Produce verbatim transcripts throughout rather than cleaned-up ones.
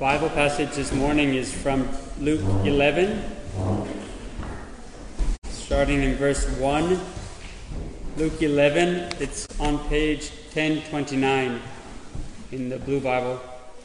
Bible passage this morning is from Luke eleven, starting in verse one. Luke eleven, it's on page ten twenty-nine in the Blue Bible.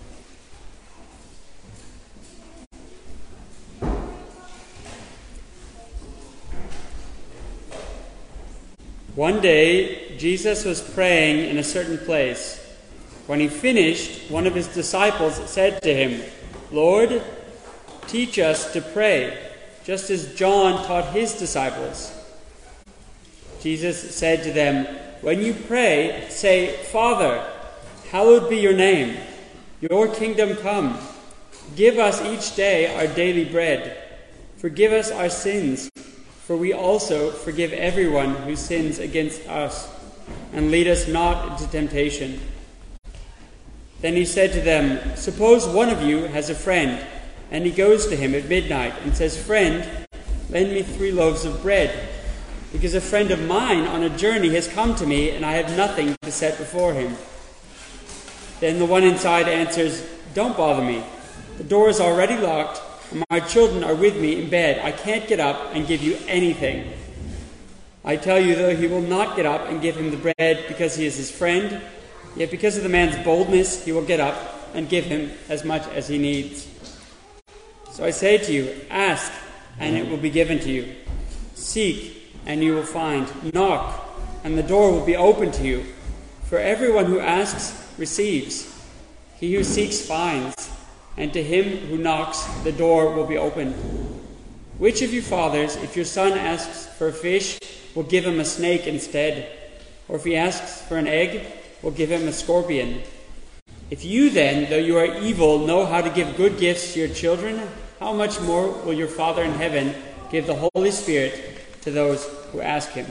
One day, Jesus was praying in a certain place. When he finished, one of his disciples said to him, "Lord, teach us to pray, just as John taught his disciples." Jesus said to them, "When you pray, say, 'Father, hallowed be your name. Your kingdom come. Give us each day our daily bread. Forgive us our sins, for we also forgive everyone who sins against us. And lead us not into temptation.'" Then he said to them, "Suppose one of you has a friend, and he goes to him at midnight and says, 'Friend, lend me three loaves of bread, because a friend of mine on a journey has come to me, and I have nothing to set before him.' Then the one inside answers, 'Don't bother me. The door is already locked, and my children are with me in bed. I can't get up and give you anything.' I tell you, though he will not get up and give him the bread because he is his friend, yet because of the man's boldness, he will get up and give him as much as he needs. So I say to you, ask, and it will be given to you. Seek, and you will find. Knock, and the door will be opened to you. For everyone who asks receives. He who seeks finds, and to him who knocks, the door will be opened. Which of you fathers, if your son asks for a fish, will give him a snake instead? Or if he asks for an egg, will give him a scorpion? If you then, though you are evil, know how to give good gifts to your children, how much more will your Father in heaven give the Holy Spirit to those who ask him?"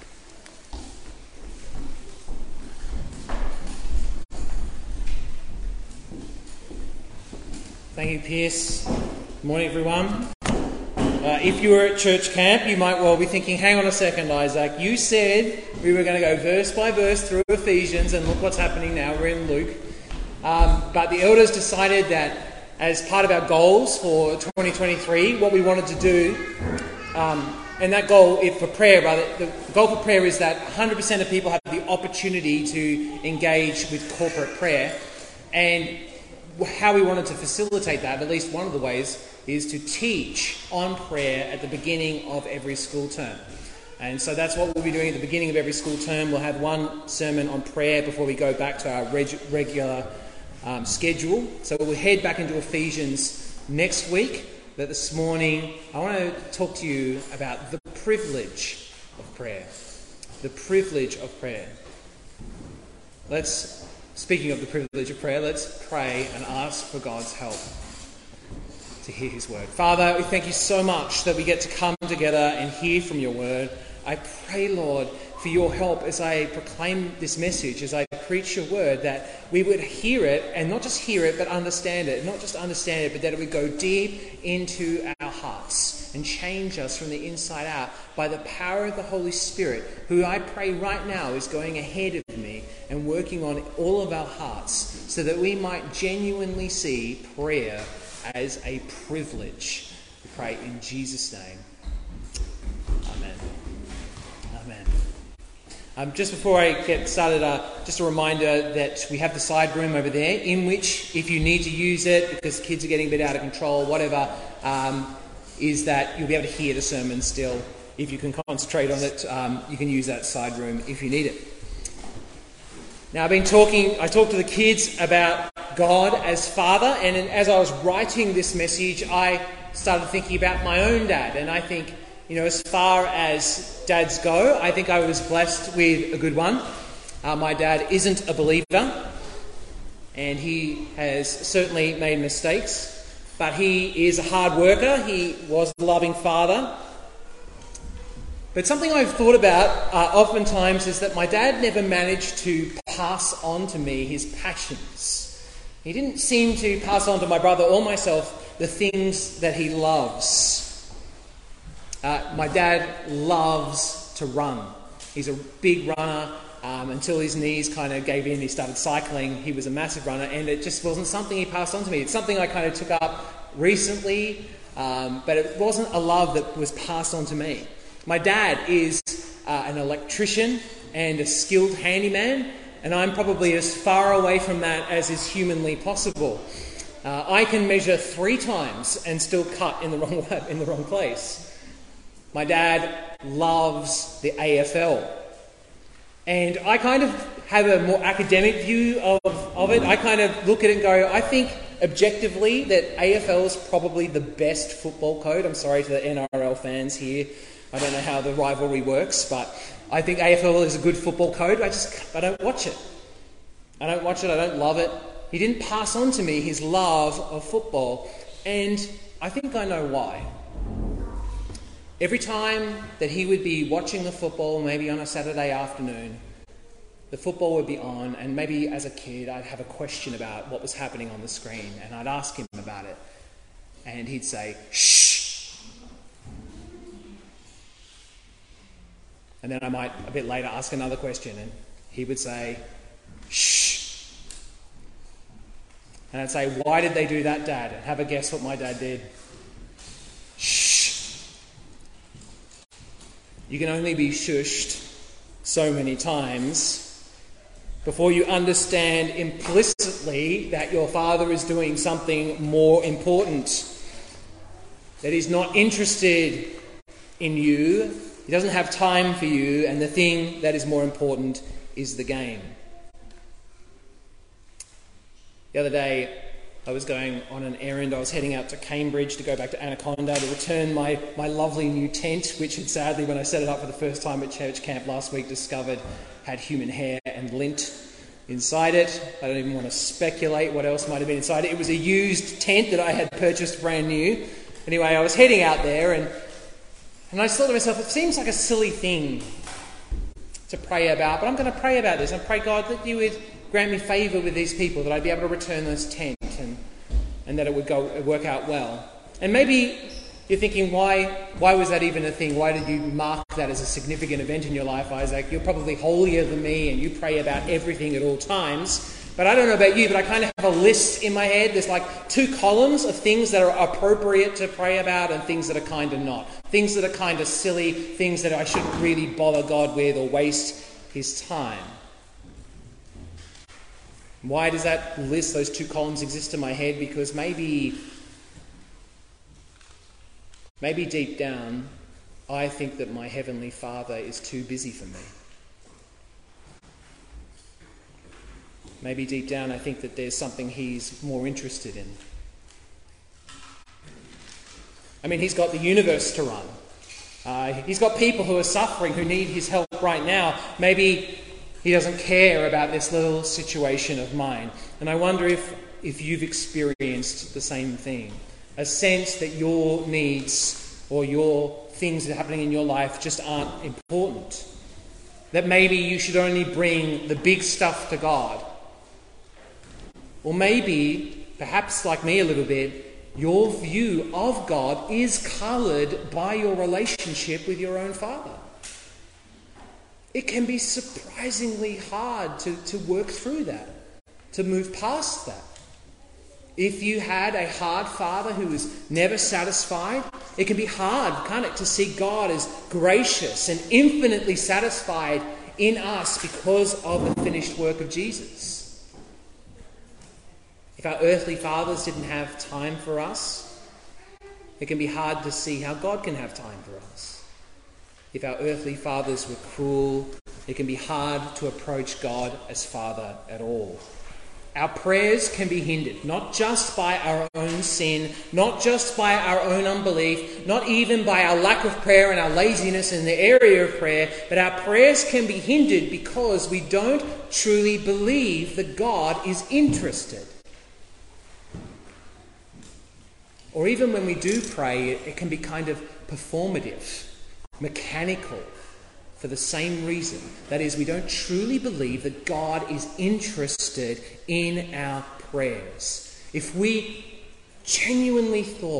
Thank you, Pierce. Good morning, everyone. Uh, if you were at church camp, you might well be thinking, hang on a second, Isaac, you said we were going to go verse by verse through Ephesians, and look what's happening now, we're in Luke. Um, but the elders decided that as part of our goals for twenty twenty-three, what we wanted to do, um, and that goal if for prayer, rather, the goal for prayer is that one hundred percent of people have the opportunity to engage with corporate prayer. And how we wanted to facilitate that, at least one of the ways, is to teach on prayer at the beginning of every school term. And so that's what we'll be doing at the beginning of every school term. We'll have one sermon on prayer before we go back to our reg- regular um, schedule. So we'll head back into Ephesians next week. But this morning, I want to talk to you about the privilege of prayer. The privilege of prayer. Let's, speaking of the privilege of prayer, let's pray and ask for God's help to hear his word. Father, we thank you so much that we get to come together and hear from your word. I pray, Lord, for your help as I proclaim this message, as I preach your word, that we would hear it, and not just hear it, but understand it. Not just understand it, but that it would go deep into our hearts and change us from the inside out by the power of the Holy Spirit, who I pray right now is going ahead of me and working on all of our hearts so that we might genuinely see prayer as a privilege. We pray in Jesus' name. Amen. Amen. Um, just before I get started, uh, just a reminder that we have the side room over there, in which, if you need to use it because kids are getting a bit out of control, whatever, um, is that you'll be able to hear the sermon still. If you can concentrate on it, um, you can use that side room if you need it. Now, I've been talking, I talked to the kids about God as Father, and as I was writing this message, I started thinking about my own dad. And I think, you know, as far as dads go, I think I was blessed with a good one. Uh, my dad isn't a believer, and he has certainly made mistakes, but he is a hard worker. He was a loving father. But something I've thought about uh, oftentimes is that my dad never managed to pass on to me his passions. He didn't seem to pass on to my brother or myself the things that he loves. Uh, my dad loves to run. He's a big runner. um, until his knees kind of gave in. He started cycling. He was a massive runner, and it just wasn't something he passed on to me. It's something I kind of took up recently, um, but it wasn't a love that was passed on to me. My dad is uh, an electrician and a skilled handyman, and I'm probably as far away from that as is humanly possible. Uh, I can measure three times and still cut in the wrong in the wrong place. My dad loves the A F L, and I kind of have a more academic view of, of it. I kind of look at it and go, I think objectively that A F L is probably the best football code. I'm sorry to the N R L fans here. I don't know how the rivalry works, but I think A F L is a good football code. I just I don't watch it. I don't watch it. I don't love it. He didn't pass on to me his love of football, and I think I know why. Every time that he would be watching the football, maybe on a Saturday afternoon, the football would be on, and maybe as a kid I'd have a question about what was happening on the screen, and I'd ask him about it, and he'd say, "Shh." And then I might, a bit later, ask another question, and he would say, "Shh." And I'd say, "Why did they do that, Dad?" And have a guess what my dad did. "Shh." You can only be shushed so many times before you understand implicitly that your father is doing something more important, that he's not interested in you, he doesn't have time for you, and the thing that is more important is the game. The other day, I was going on an errand. I was heading out to Cambridge to go back to Anaconda to return my, my lovely new tent, which had sadly, when I set it up for the first time at church camp last week, discovered had human hair and lint inside it. I don't even want to speculate what else might have been inside it. It was a used tent that I had purchased brand new. Anyway, I was heading out there, and, and I thought to myself, it seems like a silly thing to pray about, but I'm going to pray about this. I pray, God, that you would grant me favour with these people, that I'd be able to return this tent and, and that it would go work out well. And maybe you're thinking, why why was that even a thing? Why did you mark that as a significant event in your life, Isaac? You're probably holier than me and you pray about everything at all times. But I don't know about you, but I kind of have a list in my head. There's like two columns of things that are appropriate to pray about and things that are kind of not. Things that are kind of silly, things that I shouldn't really bother God with or waste his time. Why does that list, those two columns, exist in my head? Because maybe, maybe deep down, I think that my Heavenly Father is too busy for me. Maybe deep down I think that there's something he's more interested in. I mean, he's got the universe to run. Uh, he's got people who are suffering, who need his help right now. Maybe he doesn't care about this little situation of mine. And I wonder if, if you've experienced the same thing. A sense that your needs or your things that are happening in your life just aren't important. That maybe you should only bring the big stuff to God. Or maybe, perhaps like me a little bit, your view of God is coloured by your relationship with your own Father. It can be surprisingly hard to, to work through that, to move past that. If you had a hard father who was never satisfied, it can be hard, can't it, to see God as gracious and infinitely satisfied in us because of the finished work of Jesus. If our earthly fathers didn't have time for us, it can be hard to see how God can have time for us. If our earthly fathers were cruel, it can be hard to approach God as Father at all. Our prayers can be hindered, not just by our own sin, not just by our own unbelief, not even by our lack of prayer and our laziness in the area of prayer, but our prayers can be hindered because we don't truly believe that God is interested. Or even when we do pray, it, it can be kind of performative, mechanical, for the same reason. That is, we don't truly believe that God is interested in our prayers. If we genuinely thought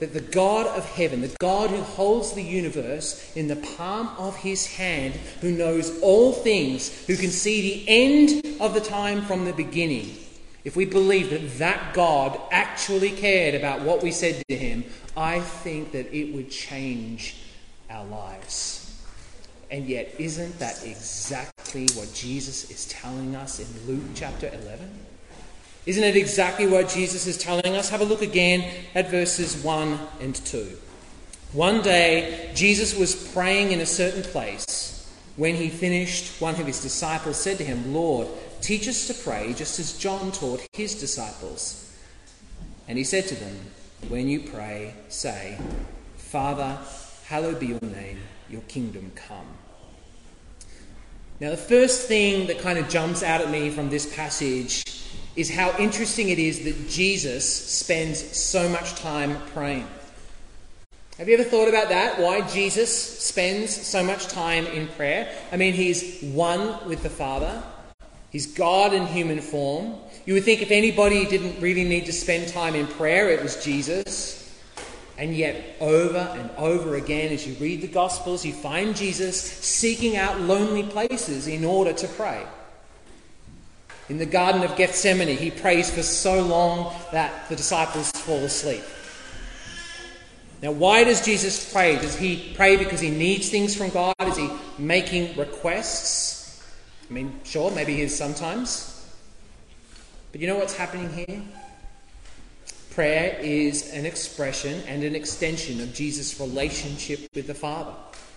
that the God of heaven, the God who holds the universe in the palm of his hand, who knows all things, who can see the end of the time from the beginning, if we believe that that God actually cared about what we said to him, I think that it would change our lives. And yet, isn't that exactly what Jesus is telling us in Luke chapter eleven? Isn't it exactly what Jesus is telling us? Have a look again at verses one and two. One day, Jesus was praying in a certain place. When he finished, one of his disciples said to him, "Lord, teach us to pray just as John taught his disciples." And he said to them, "When you pray, say, 'Father, hallowed be your name, your kingdom come.'" Now, the first thing that kind of jumps out at me from this passage is how interesting it is that Jesus spends so much time praying. Have you ever thought about that? Why Jesus spends so much time in prayer? I mean, he's one with the Father. He's God in human form. You would think if anybody didn't really need to spend time in prayer, it was Jesus. And yet, over and over again, as you read the Gospels, you find Jesus seeking out lonely places in order to pray. In the Garden of Gethsemane, he prays for so long that the disciples fall asleep. Now, why does Jesus pray? Does he pray because he needs things from God? Is he making requests? I mean, sure, maybe he is sometimes. But you know what's happening here? Prayer is an expression and an extension of Jesus' relationship with the Father.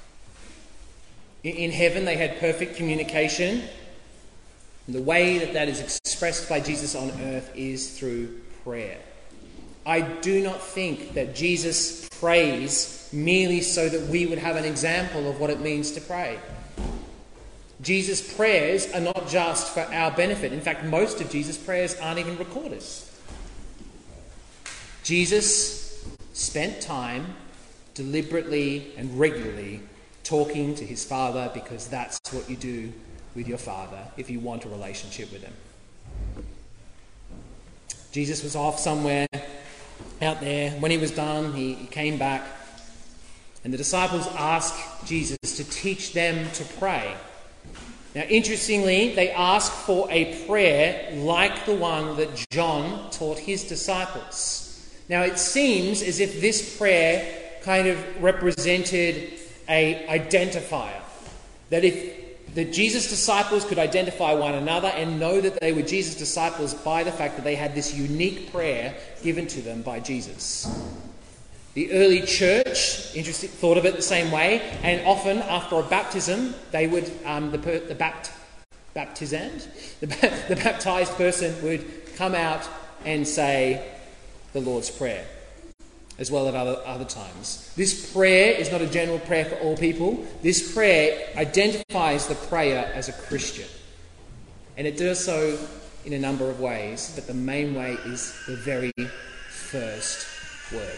In heaven, they had perfect communication. And the way that that is expressed by Jesus on earth is through prayer. I do not think that Jesus prays merely so that we would have an example of what it means to pray. Jesus' prayers are not just for our benefit. In fact, most of Jesus' prayers aren't even recorded. Jesus spent time deliberately and regularly talking to his Father, because that's what you do with your Father if you want a relationship with him. Jesus was off somewhere out there. When he was done, he came back, and the disciples asked Jesus to teach them to pray. Now, interestingly, they asked for a prayer like the one that John taught his disciples. Now, it seems as if this prayer kind of represented a identifier. That if that Jesus' disciples could identify one another and know that they were Jesus' disciples by the fact that they had this unique prayer given to them by Jesus. The early church interesting, thought of it the same way, and often after a baptism, they would um, the the bapt, baptizand, the, the baptized person would come out and say the Lord's Prayer, as well at other, other times. This prayer is not a general prayer for all people. This prayer identifies the prayer as a Christian. And it does so in a number of ways, but the main way is the very first word.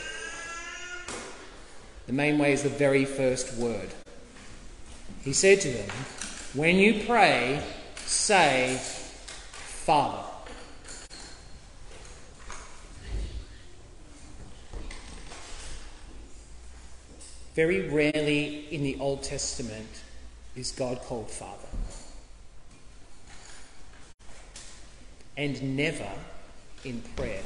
The main way is the very first word. He said to them, "When you pray, say, 'Father.'" Very rarely in the Old Testament is God called Father. And never in prayer.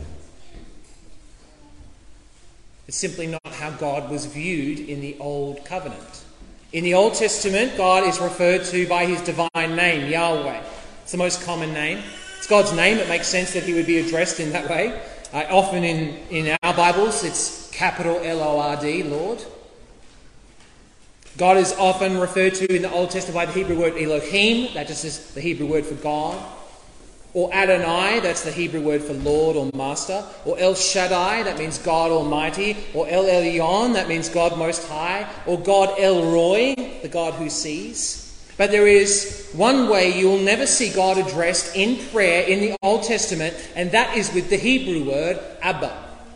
It's simply not how God was viewed in the Old Covenant. In the Old Testament, God is referred to by his divine name, Yahweh. It's the most common name. It's God's name. It makes sense that he would be addressed in that way. Uh, often in, in our Bibles, it's capital L O R D, Lord. God is often referred to in the Old Testament by the Hebrew word Elohim, that just is the Hebrew word for God. Or Adonai, that's the Hebrew word for Lord or Master. Or El Shaddai, that means God Almighty. Or El Elyon, that means God Most High. Or God El Roy, the God who sees. But there is one way you will never see God addressed in prayer in the Old Testament, and that is with the Hebrew word Abba,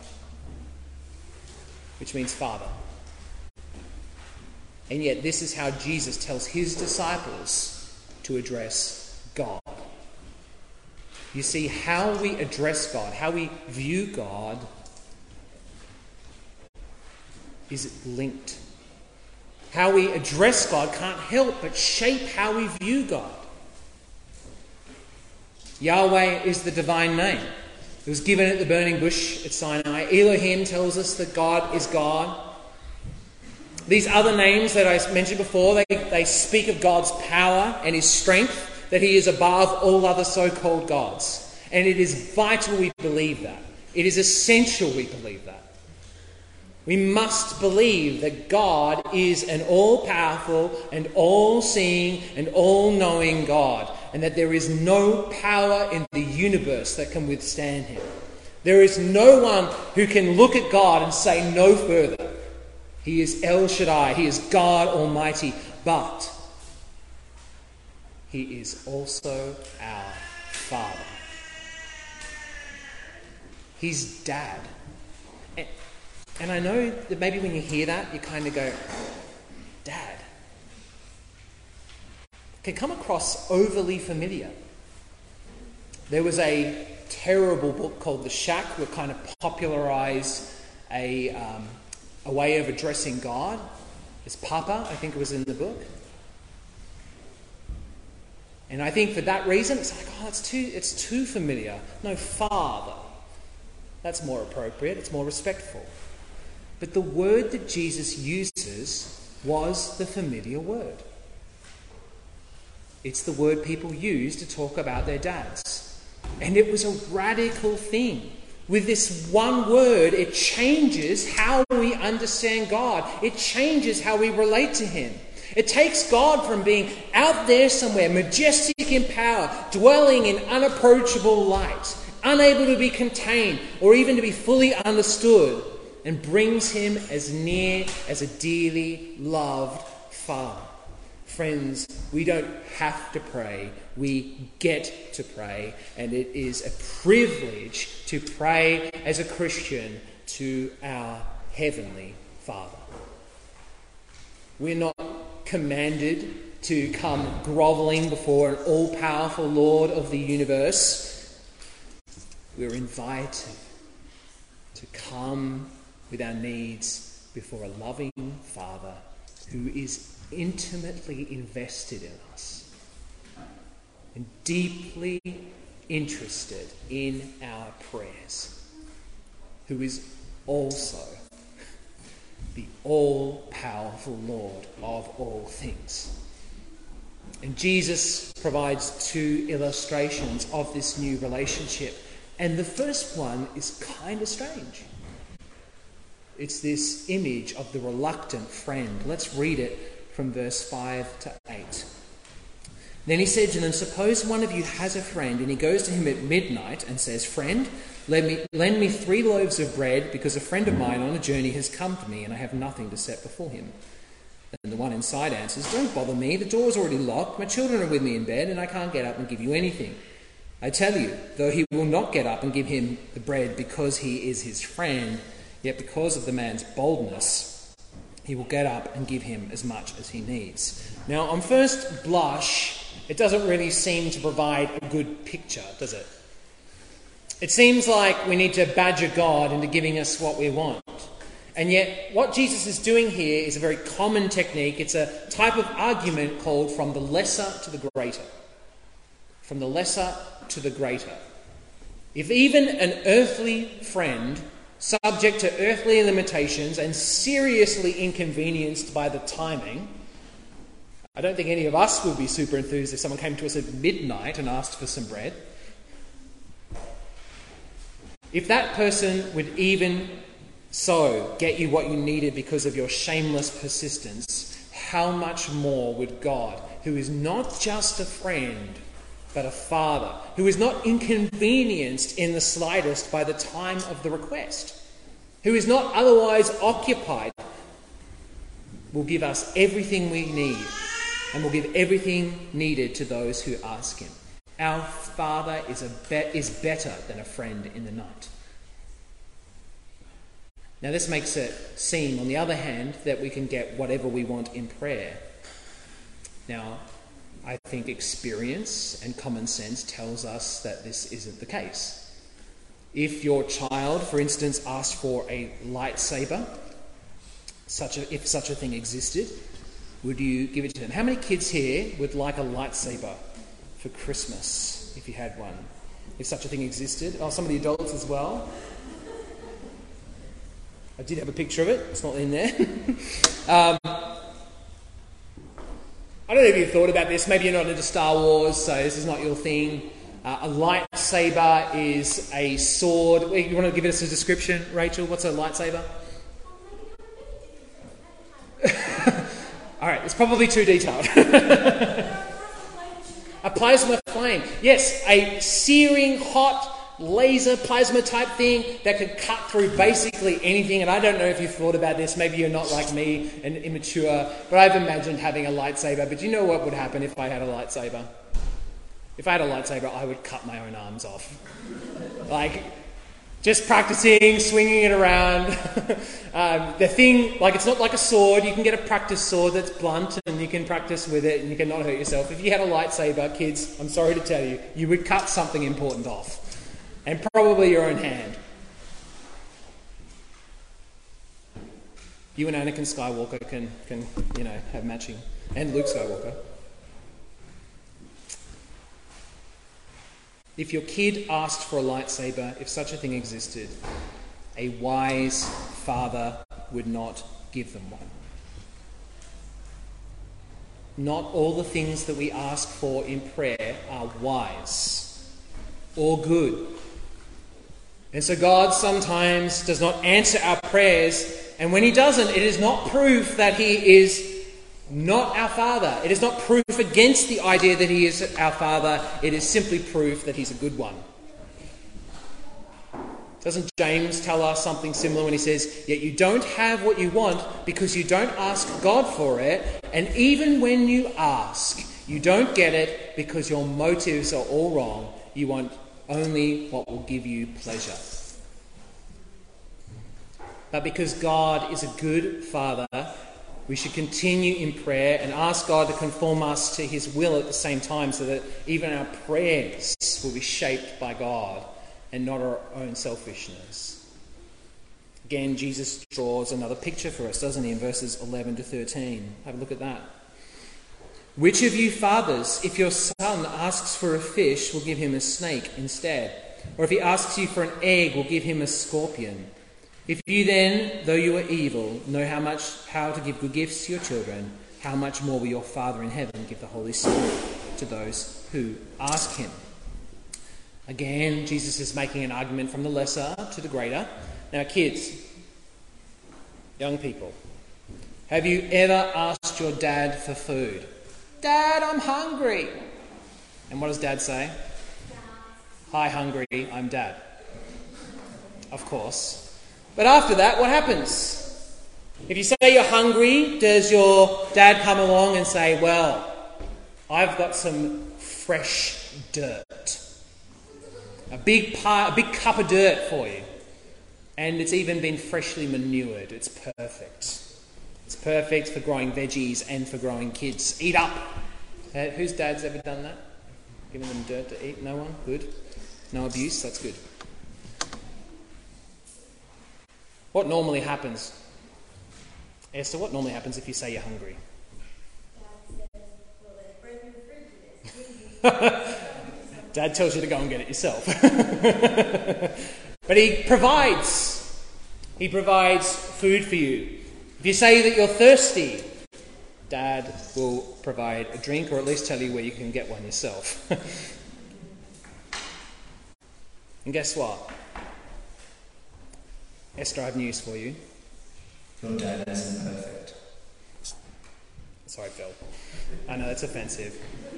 which means Father. And yet this is how Jesus tells his disciples to address God. You see, how we address God, how we view God, is linked. How we address God can't help but shape how we view God. Yahweh is the divine name. It was given at the burning bush at Sinai. Elohim tells us that God is God. These other names that I mentioned before, they, they speak of God's power and his strength, that he is above all other so-called gods. And it is vital we believe that. It is essential we believe that. We must believe that God is an all-powerful and all-seeing and all-knowing God, and that there is no power in the universe that can withstand him. There is no one who can look at God and say no further. He is El Shaddai, he is God Almighty, but he is also our Father. He's Dad. And I know that maybe when you hear that, you kind of go, Dad. It can come across overly familiar. There was a terrible book called The Shack that kind of popularised a, um, a way of addressing God. It's Papa, I think it was in the book. And I think for that reason, it's like, oh, it's too, it's too familiar. No, Father. That's more appropriate. It's more respectful. But the word that Jesus uses was the familiar word. It's the word people use to talk about their dads. And it was a radical thing. With this one word, it changes how we understand God. It changes how we relate to him. It takes God from being out there somewhere, majestic in power, dwelling in unapproachable light, unable to be contained or even to be fully understood, and brings him as near as a dearly loved Father. Friends, we don't have to pray, we get to pray, and it is a privilege to pray as a Christian to our Heavenly Father. We're not commanded to come grovelling before an all-powerful Lord of the universe. We're invited to come with our needs before a loving Father who is intimately invested in us and deeply interested in our prayers, who is also the all-powerful Lord of all things. And Jesus provides two illustrations of this new relationship. And the first one is kind of strange. It's this image of the reluctant friend. Let's read it from verse five to eight. Then he said to them, suppose one of you has a friend and he goes to him at midnight and says, friend, lend me, lend me three loaves of bread because a friend of mine on a journey has come to me and I have nothing to set before him. And the one inside answers, don't bother me, the door's already locked, my children are with me in bed and I can't get up and give you anything. I tell you, though he will not get up and give him the bread because he is his friend, yet because of the man's boldness, he will get up and give him as much as he needs. Now, on first blush, it doesn't really seem to provide a good picture, does it? It seems like we need to badger God into giving us what we want. And yet, what Jesus is doing here is a very common technique. It's a type of argument called from the lesser to the greater. From the lesser to the greater. If even an earthly friend, subject to earthly limitations and seriously inconvenienced by the timing, I don't think any of us would be super enthused if someone came to us at midnight and asked for some bread. If that person would even so get you what you needed because of your shameless persistence, how much more would God, who is not just a friend, but a father, who is not inconvenienced in the slightest by the time of the request, who is not otherwise occupied, will give us everything we need and will give everything needed to those who ask him. Our Father is, a be- is better than a friend in the night. Now this makes it seem, on the other hand, that we can get whatever we want in prayer. Now, I think experience and common sense tells us that this isn't the case. If your child, for instance, asked for a lightsaber, such a, if such a thing existed, would you give it to them? How many kids here would like a lightsaber for Christmas if you had one? If such a thing existed? Oh, some of the adults as well. I did have a picture of it. It's not in there. um, I don't know if you've thought about this. Maybe you're not into Star Wars, so this is not your thing. Uh, a lightsaber is a sword. You want to give us a description, Rachel? What's a lightsaber? All right, it's probably too detailed. A plasma flame. Yes, a searing hot laser plasma type thing that could cut through basically anything. And I don't know if you've thought about this. Maybe you're not like me and immature, but I've imagined having a lightsaber. But you know what would happen if I had a lightsaber? If I had a lightsaber, I would cut my own arms off. Like, just practicing, swinging it around. um, the thing, like, it's not like a sword. You can get a practice sword that's blunt and you can practice with it and you can not hurt yourself. If you had a lightsaber, kids, I'm sorry to tell you, you would cut something important off. And probably your own hand. You and Anakin Skywalker can, can, you know, have matching. And Luke Skywalker. If your kid asked for a lightsaber, if such a thing existed, a wise father would not give them one. Not all the things that we ask for in prayer are wise or good. And so God sometimes does not answer our prayers, and when he doesn't, it is not proof that he is not our Father. It is not proof against the idea that he is our Father. It is simply proof that he's a good one. Doesn't James tell us something similar when he says, yet you don't have what you want because you don't ask God for it, and even when you ask, you don't get it because your motives are all wrong. You want only what will give you pleasure. But because God is a good Father, we should continue in prayer and ask God to conform us to his will at the same time, so that even our prayers will be shaped by God and not our own selfishness. Again, Jesus draws another picture for us, doesn't he, in verses eleven to thirteen. Have a look at that. Which of you fathers, if your son asks for a fish, will give him a snake instead? Or if he asks you for an egg, will give him a scorpion? If you then, though you are evil, know how much how to give good gifts to your children, how much more will your Father in heaven give the Holy Spirit to those who ask him? Again, Jesus is making an argument from the lesser to the greater. Now, kids, young people, have you ever asked your dad for food? Dad, I'm hungry. And what does Dad say? Hi, hungry, I'm Dad. Of course. But after that, what happens? If you say you're hungry, does your dad come along and say, well, I've got some fresh dirt. A big pie, a big cup of dirt for you. And it's even been freshly manured. It's perfect. It's perfect for growing veggies and for growing kids. Eat up. Uh, whose dad's ever done that? Giving them dirt to eat? No one? Good. No abuse? That's good. What normally happens? Esther, what normally happens if you say you're hungry? Dad tells you to go and get it yourself. But he provides. He provides food for you. If you say that you're thirsty, Dad will provide a drink, or at least tell you where you can get one yourself. And guess what? Esther, I have news for you. Your dad isn't perfect. Sorry, Phil. I know that's offensive.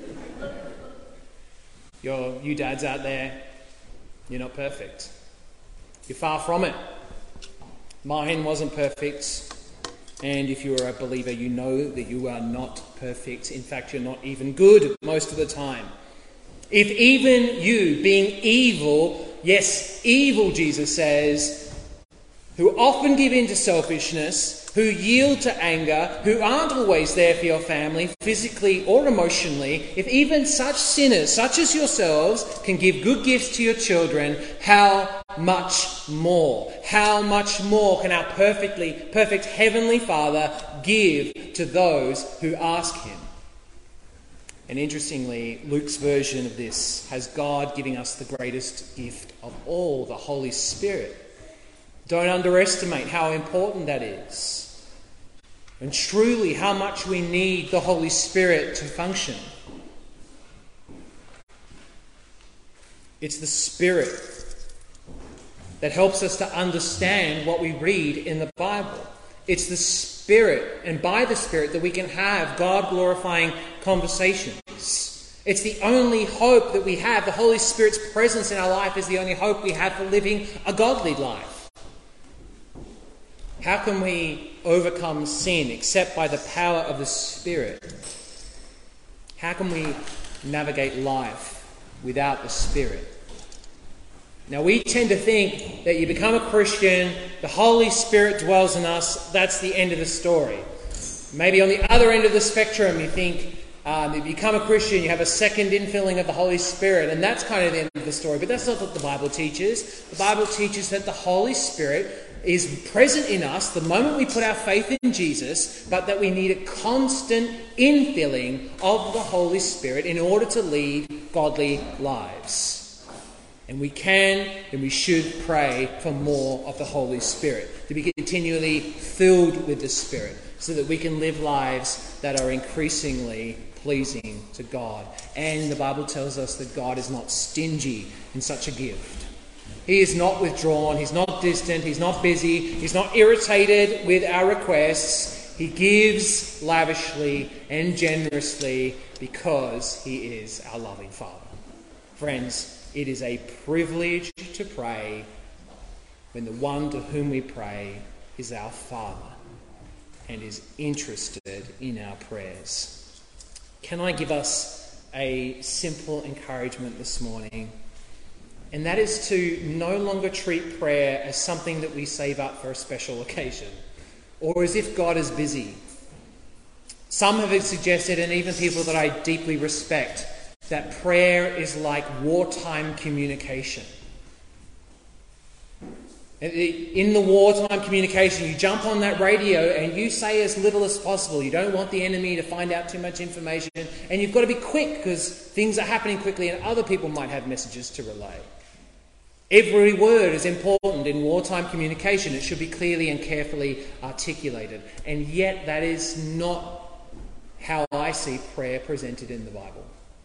You're, you dads out there, you're not perfect. You're far from it. Mine wasn't perfect. And if you're a believer, you know that you are not perfect. In fact, you're not even good most of the time. If even you, being evil, yes, evil, Jesus says, who often give in to selfishness, who yield to anger, who aren't always there for your family, physically or emotionally, if even such sinners, such as yourselves, can give good gifts to your children, how much more? How much more can our perfectly perfect Heavenly Father give to those who ask Him? And interestingly, Luke's version of this has God giving us the greatest gift of all, the Holy Spirit. Don't underestimate how important that is. And truly how much we need the Holy Spirit to function. It's the Spirit that helps us to understand what we read in the Bible. It's the Spirit, and by the Spirit, that we can have God-glorifying conversations. It's the only hope that we have. The Holy Spirit's presence in our life is the only hope we have for living a godly life. How can we overcome sin except by the power of the Spirit? How can we navigate life without the Spirit? Now, we tend to think that you become a Christian, the Holy Spirit dwells in us, that's the end of the story. Maybe on the other end of the spectrum, you think um, you become a Christian, you have a second infilling of the Holy Spirit, and that's kind of the end of the story. But that's not what the Bible teaches. The Bible teaches that the Holy Spirit is present in us the moment we put our faith in Jesus, but that we need a constant infilling of the Holy Spirit in order to lead godly lives. And we can and we should pray for more of the Holy Spirit, to be continually filled with the Spirit, so that we can live lives that are increasingly pleasing to God. And the Bible tells us that God is not stingy in such a gift. He is not withdrawn, He's not distant, He's not busy, He's not irritated with our requests. He gives lavishly and generously because He is our loving Father. Friends, it is a privilege to pray when the one to whom we pray is our Father and is interested in our prayers. Can I give us a simple encouragement this morning? And that is to no longer treat prayer as something that we save up for a special occasion, or as if God is busy. Some have suggested, and even people that I deeply respect, that prayer is like wartime communication. In the wartime communication, you jump on that radio and you say as little as possible. You don't want the enemy to find out too much information. And you've got to be quick because things are happening quickly and other people might have messages to relay. Every word is important in wartime communication. It should be clearly and carefully articulated. And yet that is not how I see prayer presented in the Bible.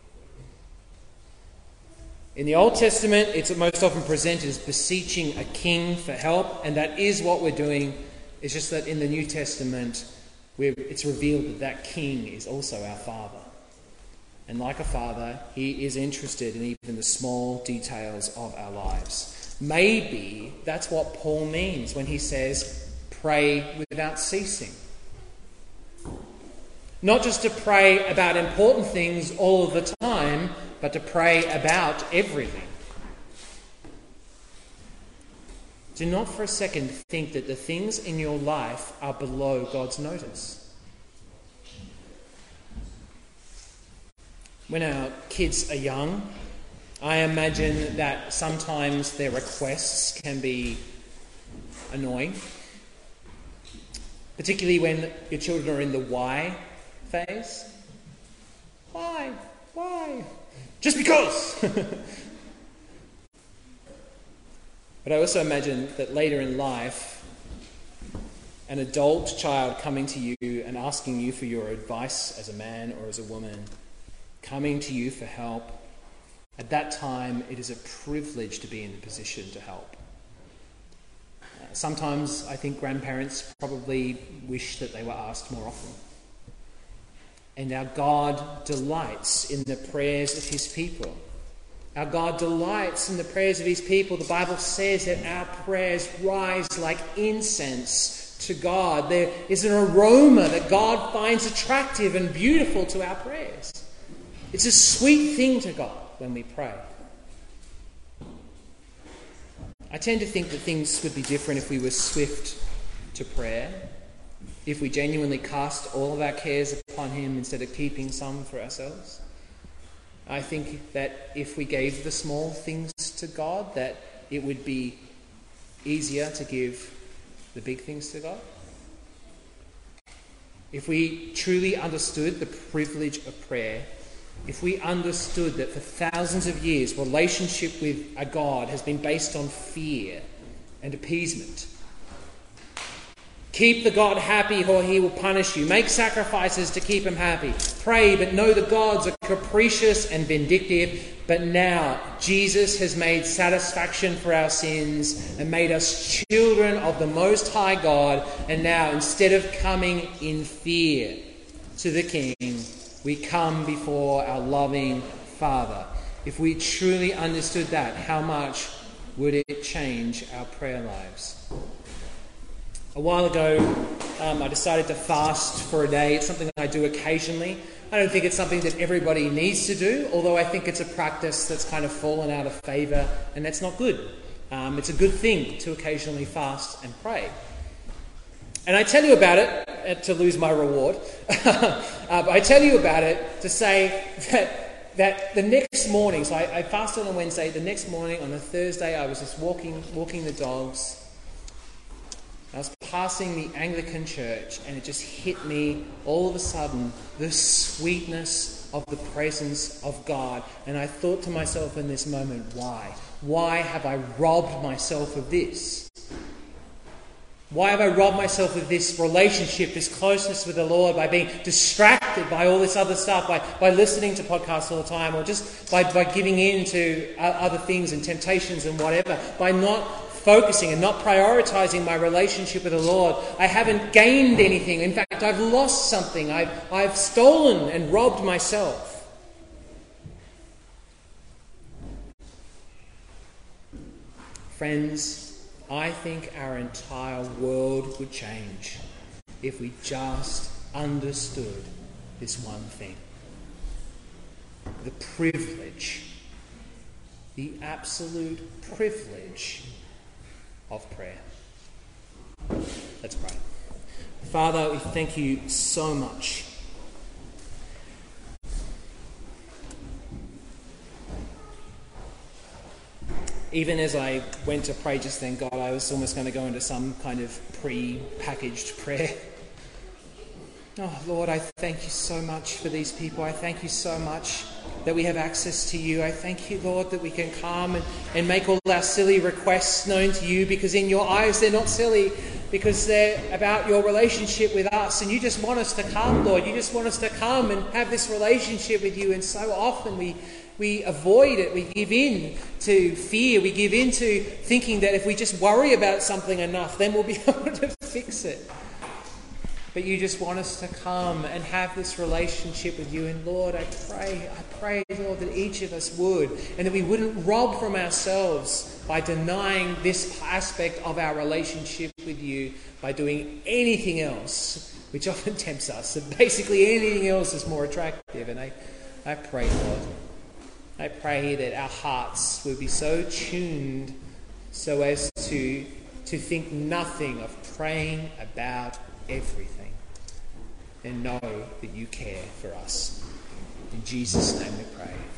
In the Old Testament, it's most often presented as beseeching a king for help, and that is what we're doing. It's just that in the New Testament, it's revealed that that king is also our Father. And like a father, he is interested in even the small details of our lives. Maybe that's what Paul means when he says, pray without ceasing. Not just to pray about important things all of the time, but to pray about everything. Do not for a second think that the things in your life are below God's notice. When our kids are young, I imagine that sometimes their requests can be annoying, particularly when your children are in the why phase. Why? Why? Just because! But I also imagine that later in life, an adult child coming to you and asking you for your advice as a man or as a woman, coming to you for help, at that time it is a privilege to be in the position to help. Uh, sometimes I think grandparents probably wish that they were asked more often. And our God delights in the prayers of his people. Our God delights in the prayers of his people. The Bible says that our prayers rise like incense to God. There is an aroma that God finds attractive and beautiful to our prayers. It's a sweet thing to God when we pray. I tend to think that things would be different if we were swift to prayer. if we genuinely cast all of our cares upon him instead of keeping some for ourselves. I think that if we gave the small things to God, that it would be easier to give the big things to God. If we truly understood the privilege of prayer, if we understood that for thousands of years relationship with a God has been based on fear and appeasement. Keep the God happy or he will punish you. Make sacrifices to keep him happy. Pray, but know the gods are capricious and vindictive. But now Jesus has made satisfaction for our sins and made us children of the Most High God. And now, instead of coming in fear to the King, we come before our loving Father. If we truly understood that, how much would it change our prayer lives? A while ago, um, I decided to fast for a day. It's something that I do occasionally. I don't think it's something that everybody needs to do, although I think it's a practice that's kind of fallen out of favour, and that's not good. Um, it's a good thing to occasionally fast and pray. And I tell you about it to lose my reward. uh, but I tell you about it to say that that the next morning, so I, I fasted on Wednesday, the next morning on a Thursday I was just walking walking the dogs. I was passing the Anglican church and it just hit me all of a sudden, the sweetness of the presence of God. And I thought to myself in this moment, why? Why have I robbed myself of this? Why have I robbed myself of this relationship, this closeness with the Lord by being distracted by all this other stuff, by, by listening to podcasts all the time, or just by, by giving in to other things and temptations and whatever, by not focusing and not prioritizing my relationship with the Lord? I haven't gained anything. In fact, I've lost something. I've, I've stolen and robbed myself. Friends, I think our entire world would change if we just understood this one thing. The privilege, the absolute privilege of prayer. Let's pray. Father, we thank you so much. Even as I went to pray just then, God, I was almost going to go into some kind of pre-packaged prayer. Oh, Lord, I thank you so much for these people. I thank you so much that we have access to you. I thank you, Lord, that we can come and, and make all our silly requests known to you, because in your eyes they're not silly, because they're about your relationship with us. And you just want us to come, Lord. You just want us to come and have this relationship with you. And so often we We avoid it. We give in to fear. We give in to thinking that if we just worry about something enough, then we'll be able to fix it. But you just want us to come and have this relationship with you. And Lord, I pray, I pray, Lord, that each of us would, and that we wouldn't rob from ourselves by denying this aspect of our relationship with you by doing anything else, which often tempts us. And basically anything else is more attractive. And I, I pray, Lord, I pray that our hearts will be so tuned so as to, to think nothing of praying about everything, and know that you care for us. In Jesus' name we pray.